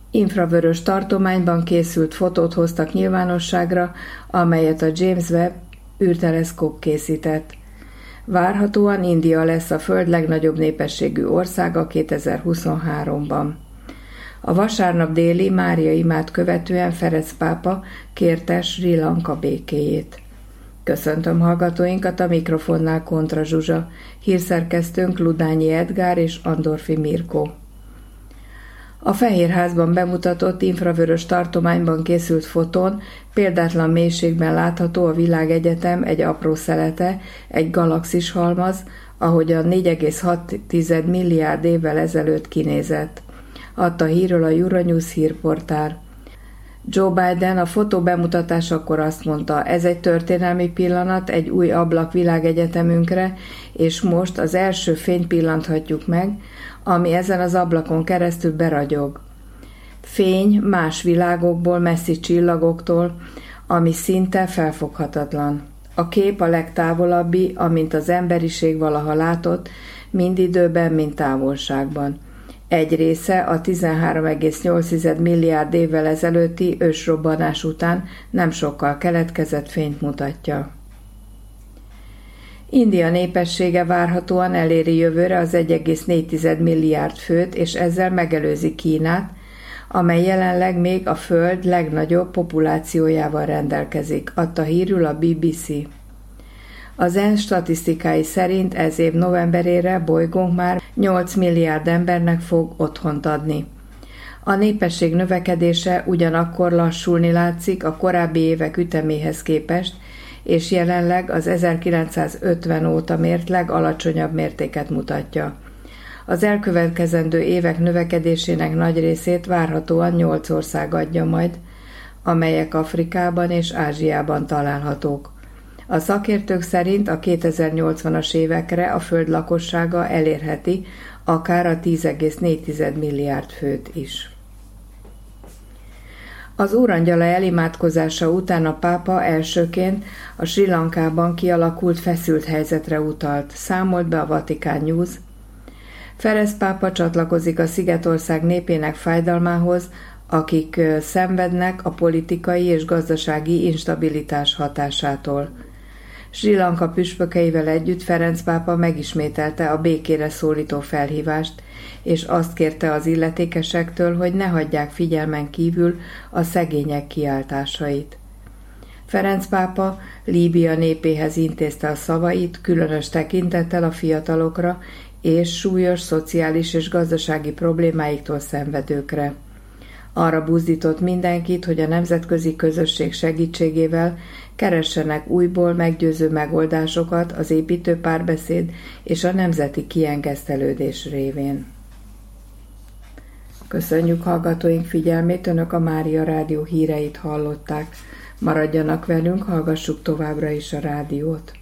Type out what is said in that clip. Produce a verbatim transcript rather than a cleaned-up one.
Infravörös tartományban készült fotót hoztak nyilvánosságra, amelyet a James Webb űrteleszkóp készített. Várhatóan India lesz a Föld legnagyobb népességű országa kétezer-huszonháromban. A vasárnap déli Mária imát követően Ferenc pápa kérte Srí Lanka békéjét. Köszöntöm hallgatóinkat, a mikrofonnál Kontra Zsuzsa, hírszerkesztőnk Ludányi Edgár és Andorfi Mirkó. A Fehérházban bemutatott infravörös tartományban készült fotón példátlan mélységben látható a világegyetem egy apró szelete, egy galaxis halmaz, ahogyan négy egész hat milliárd évvel ezelőtt kinézett. Adta hírről a Euronews hírportál. Joe Biden a fotó bemutatásakor azt mondta, ez egy történelmi pillanat, egy új ablak világegyetemünkre, és most az első fényt pillanthatjuk meg, ami ezen az ablakon keresztül beragyog. Fény más világokból, messzi csillagoktól, ami szinte felfoghatatlan. A kép a legtávolabbi, amint az emberiség valaha látott, mind időben, mind távolságban. Egy része a tizenhárom egész nyolc milliárd évvel ezelőtti ősrobbanás után nem sokkal keletkezett fényt mutatja. India népessége várhatóan eléri jövőre az egy egész négy milliárd főt, és ezzel megelőzi Kínát, amely jelenleg még a Föld legnagyobb populációjával rendelkezik, adta hírül a bé bé cé. Az ENSZ statisztikái szerint ez év novemberére bolygónk már nyolc milliárd embernek fog otthont adni. A népesség növekedése ugyanakkor lassulni látszik a korábbi évek üteméhez képest, és jelenleg az ezerkilencszázötven óta mért legalacsonyabb mértéket mutatja. Az elkövetkezendő évek növekedésének nagy részét várhatóan nyolc ország adja majd, amelyek Afrikában és Ázsiában találhatók. A szakértők szerint a kétezer-nyolcvanas évekre a Föld lakossága elérheti akár a tíz egész négy milliárd főt is. Az Úrangyala elimádkozása után a pápa elsőként a Srí Lankában kialakult feszült helyzetre utalt, számolt be a Vatican News. Ferenc pápa csatlakozik a Szigetország népének fájdalmához, akik szenvednek a politikai és gazdasági instabilitás hatásától. Srí Lanka püspökeivel együtt Ferenc pápa megismételte a békére szólító felhívást, és azt kérte az illetékesektől, hogy ne hagyják figyelmen kívül a szegények kiáltásait. Ferenc pápa Líbia népéhez intézte a szavait, különös tekintettel a fiatalokra és súlyos szociális és gazdasági problémáiktól szenvedőkre. Arra buzdított mindenkit, hogy a nemzetközi közösség segítségével keressenek újból meggyőző megoldásokat az építő párbeszéd és a nemzeti kiengesztelődés révén. Köszönjük hallgatóink figyelmét, Önök a Mária Rádió híreit hallották. Maradjanak velünk, hallgassuk továbbra is a rádiót.